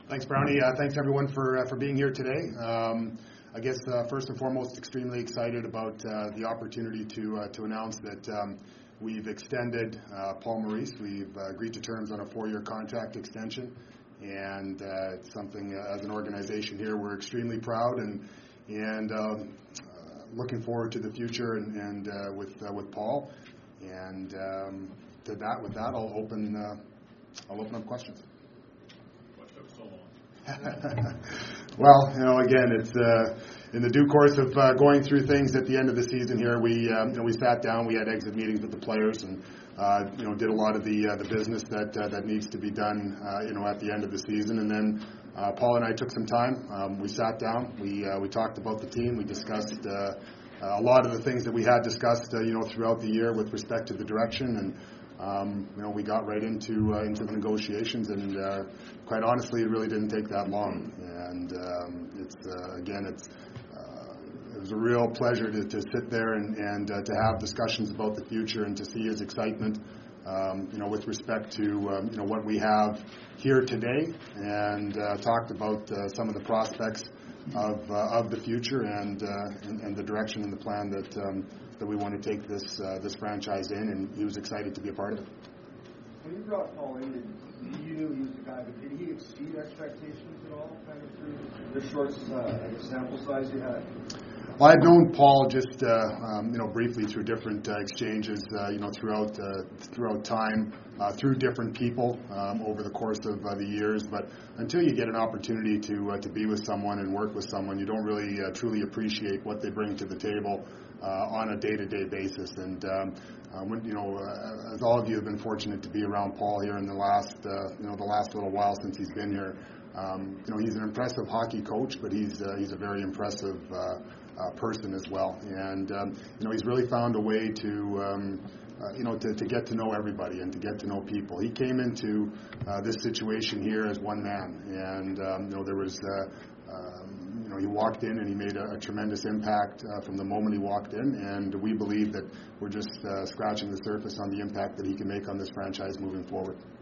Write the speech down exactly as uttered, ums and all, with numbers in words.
Thanks, Brownie. Uh, thanks, everyone, for uh, for being here today. Um, I guess uh, first and foremost, extremely excited about uh, the opportunity to uh, to announce that um, we've extended uh, Paul Maurice. We've uh, agreed to terms on a four-year contract extension, and uh, it's something uh, as an organization here we're extremely proud and and um, uh, looking forward to the future and, and uh, with uh, with Paul. And um, to that, with that, I'll open uh, I'll open up questions. Well, you know, again, it's uh, in the due course of uh, going through things at the end of the season here. We, um, you know, we sat down, we had exit meetings with the players, and uh, you know, did a lot of the uh, the business that uh, that needs to be done, uh, you know, at the end of the season. And then uh, Paul and I took some time. Um, we sat down, we uh, we talked about the team, we discussed uh, a lot of the things that we had discussed, uh, you know, throughout the year with respect to the direction. And Um, you know, we got right into uh, into the negotiations, and uh, quite honestly, it really didn't take that long. And um, it's uh, again, it's uh, it was a real pleasure to, to sit there and, and uh, to have discussions about the future and to see his excitement, um, you know, with respect to um, you know what we have here today, and uh, talked about uh, some of the prospects of uh, of the future and, uh, and and the direction and the plan that. Um, that we want to take this uh, this franchise in, and he was excited to be a part of it. When you brought Paul in, did you knew he was the guy, but did he exceed expectations at all, kind of through the short uh, sample size you had? Well, I've known Paul just uh, um, you know briefly through different uh, exchanges, uh, you know throughout uh, throughout time, uh, through different people um, over the course of uh, the years. But until you get an opportunity to uh, to be with someone and work with someone, you don't really uh, truly appreciate what they bring to the table Uh, on a day-to-day basis. And um, uh, when, you know, uh, as all of you have been fortunate to be around Paul here in the last, uh, you know, the last little while since he's been here. Um, you know, he's an impressive hockey coach, but he's uh, he's a very impressive uh, uh, person as well. And um, you know, he's really found a way to. Um, Uh, you know, to, to get to know everybody and to get to know people. He came into uh, this situation here as one man, and um, you know there was, uh, um, you know, he walked in and he made a, a tremendous impact uh, from the moment he walked in, and we believe that we're just uh, scratching the surface on the impact that he can make on this franchise moving forward.